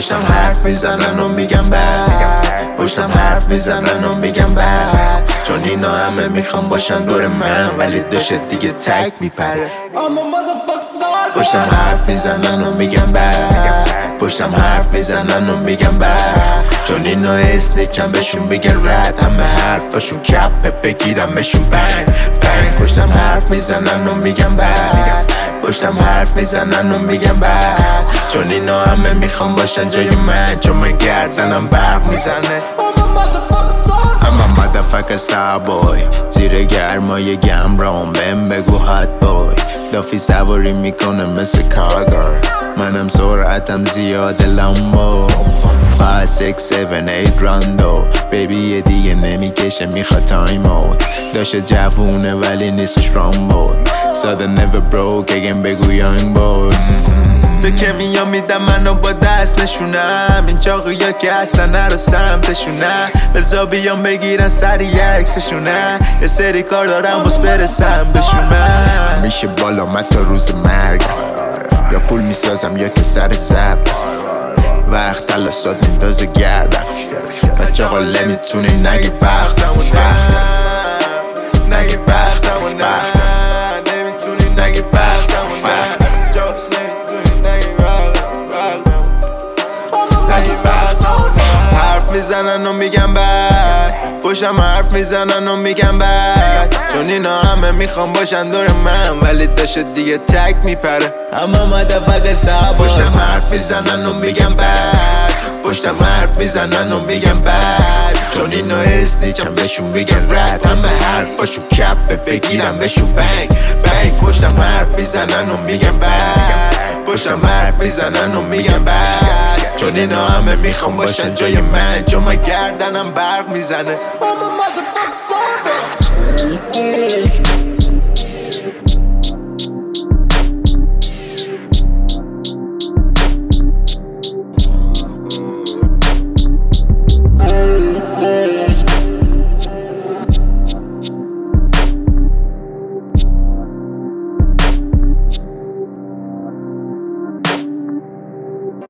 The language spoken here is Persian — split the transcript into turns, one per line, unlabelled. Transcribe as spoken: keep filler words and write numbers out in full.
پشتم حرف میزنن و میگم بد، پشتم حرف میزنن و میگم بد، چون اینا همه میخوام باشن دور من ولی داشت دیگه تک میپره. پشتم حرف میزنن و میگم بد، پشتم حرف میزنن و میگم بد، چون اینا اسنیچن بهشون بگن رد، همه حرفاشون کپه بگیرمشون بنگ بنگ. پشتم حرف میزنن و میگم بد، پشتم حرف میزنن و میگم بد، چون اینا همه میخوام باشن جای من، چون من گردنم برق میزنه. I'm a motherfucker star boy، زیر گرمای گمرام بهم بگو hot boy، دافی سواری میکنه مثل کارگر، منم سرعتم زیاده لامبو five six seven eight راندو، بیبی یه دیگه نمیکشه میخواد تایم اوت، داشته جوونه ولی نیستش رامبود، ساده never broke اگم بگو young boy. تو که میا میدم منو با دست نشونم، این چاقویا که اصلا نرو سمتشونم، بزا بیام بگیرن سری عکسشونم، یه سری کار دارم بس برسم بهشونم. میشه بالا من تا روز مرگم، یا پول میسازم یا که سر زب، وقت تلاسات میندازه گردم، بچه آقا نمیتونی نگی وقتمون نگی وقتمون نمیتونی نگی وقتمون حرف میزنن و میگم بد، پشتم حرف میزنن و میگم بد، چون اینا همه میخوام باشن دور من ولی داشت دیگه تک میپره. اما مدفق استا پشتم حرف میزنن و میگم بد، پشتم حرف میزنن و میگم بد، چون اینا اسنیچن بهشون میگن رد، همه حرفاشون کپه بگیرم بهشون بنگ بنگ. پشتم حرف میزنن و میگم بد، پشتم حرف میزنن و میگم بد، چون اینا همه میخوام باشن جای من، چون من گردنم برق میزنه.